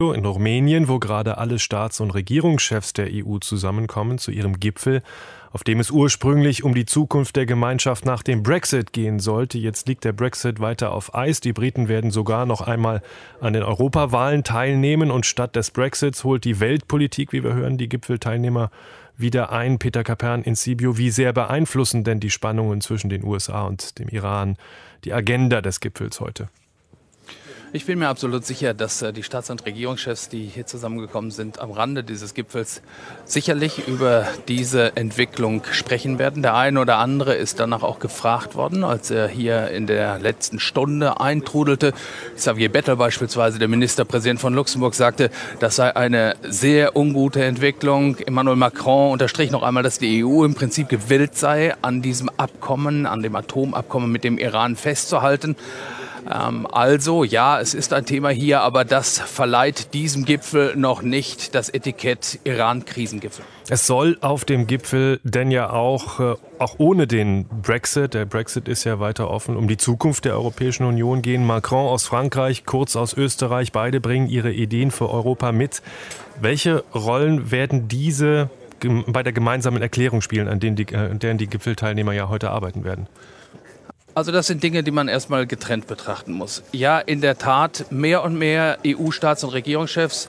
in Rumänien, wo gerade alle Staats- und Regierungschefs der EU zusammenkommen zu ihrem Gipfel, auf dem es ursprünglich um die Zukunft der Gemeinschaft nach dem Brexit gehen sollte. Jetzt liegt der Brexit weiter auf Eis. Die Briten werden sogar noch einmal an den Europawahlen teilnehmen und statt des Brexits holt die Weltpolitik, wie wir hören, die Gipfelteilnehmer wieder ein. Peter Kapern in Sibiu, wie sehr beeinflussen denn die Spannungen zwischen den USA und dem Iran die Agenda des Gipfels heute? Ich bin mir absolut sicher, dass die Staats- und Regierungschefs, die hier zusammengekommen sind, am Rande dieses Gipfels sicherlich über diese Entwicklung sprechen werden. Der eine oder andere ist danach auch gefragt worden, als er hier in der letzten Stunde eintrudelte. Xavier Bettel beispielsweise, der Ministerpräsident von Luxemburg, sagte, das sei eine sehr ungute Entwicklung. Emmanuel Macron unterstrich noch einmal, dass die EU im Prinzip gewillt sei, an diesem Abkommen, an dem Atomabkommen mit dem Iran festzuhalten. Also, ja, es ist ein Thema hier, aber das verleiht diesem Gipfel noch nicht das Etikett Iran-Krisengipfel. Es soll auf dem Gipfel denn ja auch ohne den Brexit, der Brexit ist ja weiter offen, um die Zukunft der Europäischen Union gehen. Macron aus Frankreich, Kurz aus Österreich, beide bringen ihre Ideen für Europa mit. Welche Rollen werden diese bei der gemeinsamen Erklärung spielen, an deren die Gipfelteilnehmer ja heute arbeiten werden? Also das sind Dinge, die man erstmal getrennt betrachten muss. Ja, in der Tat, mehr und mehr EU-Staats- und Regierungschefs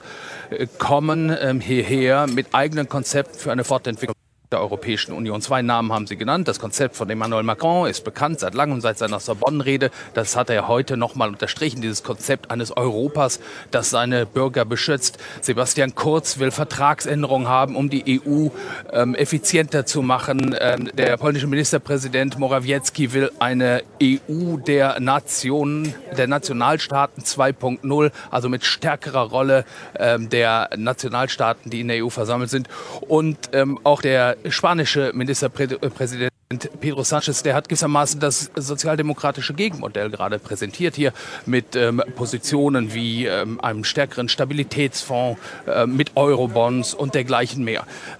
kommen hierher mit eigenen Konzepten für eine Fortentwicklung der Europäischen Union. 2 Namen haben Sie genannt. Das Konzept von Emmanuel Macron ist bekannt seit langem, seit seiner Sorbonne-Rede. Das hat er heute nochmal unterstrichen, dieses Konzept eines Europas, das seine Bürger beschützt. Sebastian Kurz will Vertragsänderungen haben, um die EU effizienter zu machen. Der polnische Ministerpräsident Morawiecki will eine EU der Nationen, der Nationalstaaten 2.0, also mit stärkerer Rolle der Nationalstaaten, die in der EU versammelt sind. Und auch der spanische Ministerpräsident Pedro Sánchez, der hat gewissermaßen das sozialdemokratische Gegenmodell gerade präsentiert hier mit Positionen wie einem stärkeren Stabilitätsfonds, mit Eurobonds und dergleichen mehr.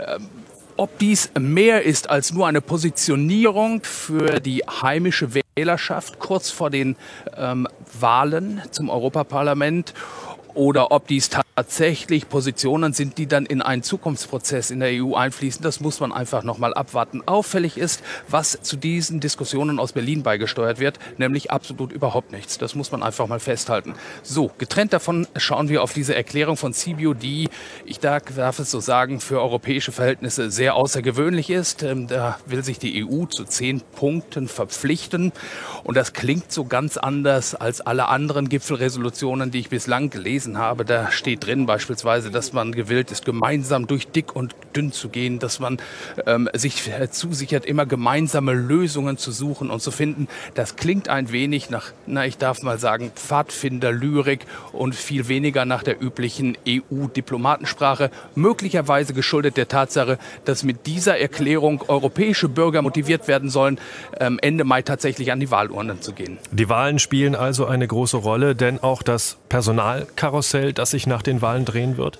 Ob dies mehr ist als nur eine Positionierung für die heimische Wählerschaft kurz vor den Wahlen zum Europaparlament oder ob dies tatsächlich Positionen sind, die dann in einen Zukunftsprozess in der EU einfließen, das muss man einfach nochmal abwarten. Auffällig ist, was zu diesen Diskussionen aus Berlin beigesteuert wird, nämlich absolut überhaupt nichts. Das muss man einfach mal festhalten. So, getrennt davon schauen wir auf diese Erklärung von Sibiu, die, ich darf es so sagen, für europäische Verhältnisse sehr außergewöhnlich ist. Da will sich die EU zu 10 Punkten verpflichten und das klingt so ganz anders als alle anderen Gipfelresolutionen, die ich bislang gelesen habe. Da steht drin beispielsweise, dass man gewillt ist, gemeinsam durch dick und dünn zu gehen, dass man sich zusichert, immer gemeinsame Lösungen zu suchen und zu finden. Das klingt ein wenig nach, ich darf mal sagen, Pfadfinderlyrik und viel weniger nach der üblichen EU-Diplomatensprache, möglicherweise geschuldet der Tatsache, dass mit dieser Erklärung europäische Bürger motiviert werden sollen, Ende Mai tatsächlich an die Wahlurnen zu gehen. Die Wahlen spielen also eine große Rolle, denn auch das Personalkarussell, das sich nach den Wahlen drehen wird?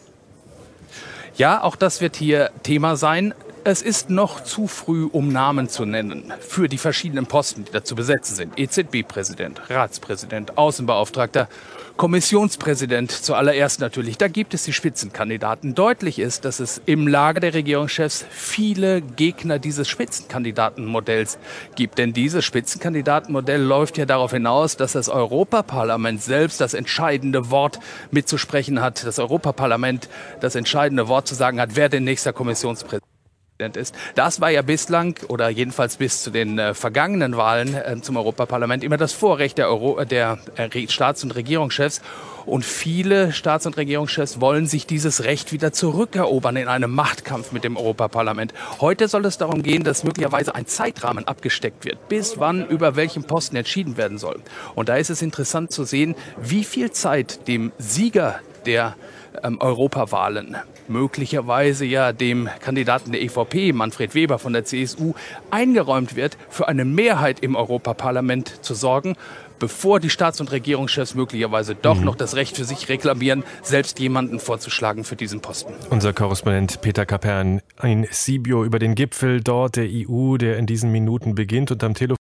Ja, auch das wird hier Thema sein. Es ist noch zu früh, um Namen zu nennen für die verschiedenen Posten, die da zu besetzen sind. EZB-Präsident, Ratspräsident, Außenbeauftragter, Kommissionspräsident zuallererst natürlich. Da gibt es die Spitzenkandidaten. Deutlich ist, dass es im Lager der Regierungschefs viele Gegner dieses Spitzenkandidatenmodells gibt. Denn dieses Spitzenkandidatenmodell läuft ja darauf hinaus, dass das Europaparlament selbst das entscheidende Wort mitzusprechen hat. Das Europaparlament das entscheidende Wort zu sagen hat, wer der nächste Kommissionspräsident ist. Das war ja bislang oder jedenfalls bis zu den vergangenen Wahlen zum Europaparlament immer das Vorrecht der Staats- und Regierungschefs. Und viele Staats- und Regierungschefs wollen sich dieses Recht wieder zurückerobern in einem Machtkampf mit dem Europaparlament. Heute soll es darum gehen, dass möglicherweise ein Zeitrahmen abgesteckt wird, bis wann über welchen Posten entschieden werden soll. Und da ist es interessant zu sehen, wie viel Zeit dem Sieger der Europawahlen, möglicherweise ja dem Kandidaten der EVP, Manfred Weber von der CSU, eingeräumt wird, für eine Mehrheit im Europaparlament zu sorgen, bevor die Staats- und Regierungschefs möglicherweise doch noch das Recht für sich reklamieren, selbst jemanden vorzuschlagen für diesen Posten. Unser Korrespondent Peter Kapern in Sibiu über den Gipfel dort der EU, der in diesen Minuten beginnt und am Telefon